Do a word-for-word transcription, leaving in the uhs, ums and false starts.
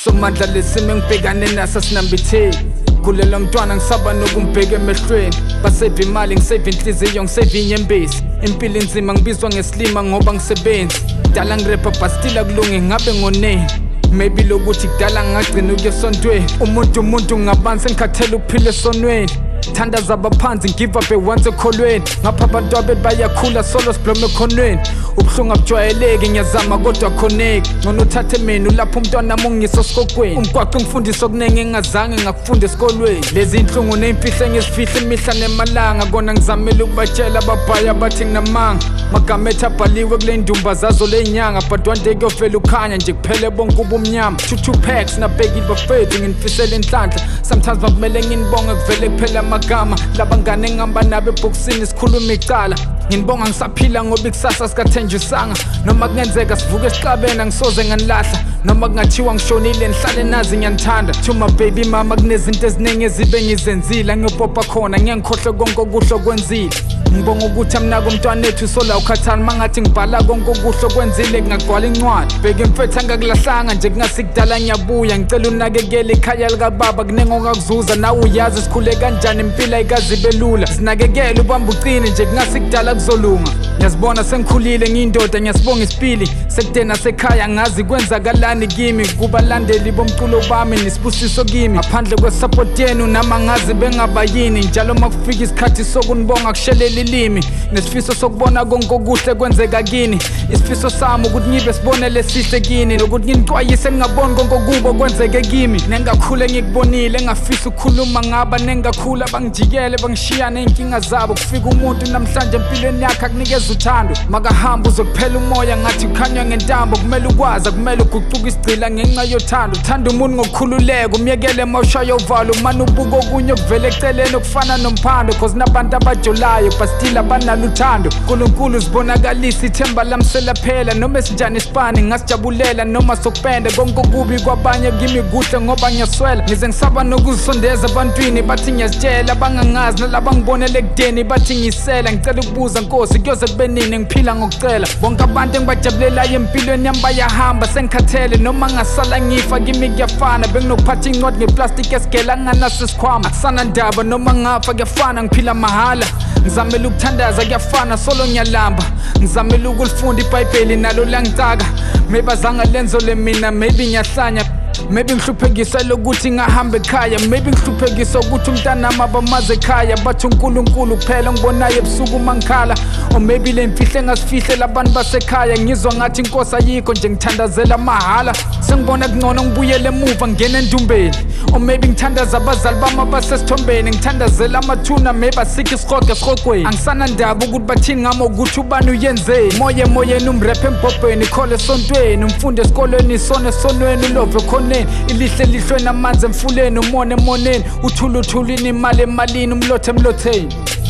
somandla lesimo ngibhekane naso sinambitheki kulela mntwana ngisaba nokumbheka emehlweni basave imali ngisave inhliziyo ngisave inyembezi impilo inzima ngibizwa ngesilima ngoba ngisebenzi dala ngirepa bastila kulunge ngabe ngoneni maybe lokuthi kudala ngagcina ukuyesontweni umuntu umuntu ngabanzi ngikhathela ukuphila esonweni thanda zabaphansi give up once ekholweni ngapha abantu abet bayakhula solo siblome ekhonweni ubuhlungu abujwayeleki ngiyazama kodwa khoneki ngona uthathe mina lapho umntwana nami ungisosikokweni umgwaqo ngifundisa okuningi engazange ngakufunda esikolweni lezi inhlungu nezimfihlo ngizifihla imihla nemalanga kona ngizamela ukubatshela ababhaya bathi nginamanga magama ethi abhaliwe kule ndumba zazo lenyanga but one day kuyovela ukhanya nje kuphele bonke ubumnyama two two packs nabhekile bafethu nginifisela inhlanhla sometimes bakumele nginibonge kuvele kuphela amagama labangane engihamba nabo ebhokisini sikhuluma icala nginibonga ngisaphila ngoba ikusasa sikathenjisanga noma kungenzeka sivuke esiqabena ngisoze nganilahla noma kungathiwa ngishonile nihlale nazi ngiyanithanda to my baby mama kunezinto eziningi ezibe ngizenzile ngiyopopha khona ngiyangikhohle konke okuhle okwenzile ngibonga ukuthi amnako umntwana ethu sola ukhathana mangathi ngibhala konke okuhle okwenzile ngagcwala incwadi bheka imfethu angakulahlanga nje kungasikudala ngiyabuya ngicela unakekele ikhaya likababa kunengo ngakuzuza nawe uyazi sikhule kanjani impilo ayikazibe lula sinakekele ubamba uqine nje kungasikudala kuzolunga ngiyazibona sengikhulile ngiyindoda ngiyasibonga isipili sekudena sekhaya ngazi kwenzakalani kimi kubalandeli bomculo bami nesibusiso kimi ngaphandle kwesupport yenu nama ngazi bengabayini njalo makufika isikhathi sokunibonga kushelela ilimi nesifiso sokubona konke okuhle kwenzeka kini isifiso sami ukuthi ngibe sibonele sihle kini nokuthi nginixwayise ngingaboni konke okubo kwenzeke kimi nengakhule ngikubonile engafisa ukukhuluma ngaba nengakhula bangijikele bangishiya nenkinga zabo kufika umuntu namhlanje empilweni yakhe akunikeza uthando makahamba uzokuphela umoya ngathi ukhanywa ngentambo kumele ukwazi kumele uguquke isigcila ngenxa yothando uthanda umuntu ngokukhululeka umyekele mawushaya uvalo manje ubuka okunye okuvele eceleni okufana nomphando cause nabantu abajolayo still abanalo uthando uNkulunkulu sibonakalisa ithemba lamsela phela noma sinjani isipani ngasijabulela noma sokupenda konke okubi kwabanye kimi kuhle ngoba ngiyaswela ngize ngisaba nokuzisondeza abantwini bathi ngiyazitshela bangangazi nalabangibonele kudeni bathi ngisela ngicela ukubuza Nkosi kuyoze kube nini ngiphila ngokucela bonke abantu engibajabulelayo empilweni yami bayahamba sengikhathele noma ngasala ngifa kimi kuyafana benginokuphatha incwadi ngeplastic esigela nganaso isikhwama akusana ndaba noma ngafa kuyafana ngiphila mahala ngizamela ukuthandaza kuyafana solo ngiyalamba ngizamela ukulifunda iBhayibheli nalo langicaka maybe azange lenzo le mina maybe ngiyahlanya maybe ngihluphekisa lokuthi ngahambe ekhaya maybe ngihluphekisa ukuthi umntanami abamaze ekhaya bathi uNkulunkulu kuphela ngibonayo ebusuku mangikhala or maybe le mfihle engasifihle labantu basekhaya ngizwa ngathi inkosi ayikho nje ngithandazela mahala sengibona kungcono ngibuyele emuva ngene endumbeni or maybe ngithandaza abazali bami abasesithombeni ngithandazela amathuna maybe asikho isihogo esihogweni angisana ndaba ukuthi bathini ngami ukuthi ubani uyenzeni moye moyeni umrap embhobheni khole esontweni umfunde esikolweni isona esonweni love khoneni ilihle lihlwe namanzi emfuleni umone emoneni uthula uthulini imali emalini umlothe emlotheni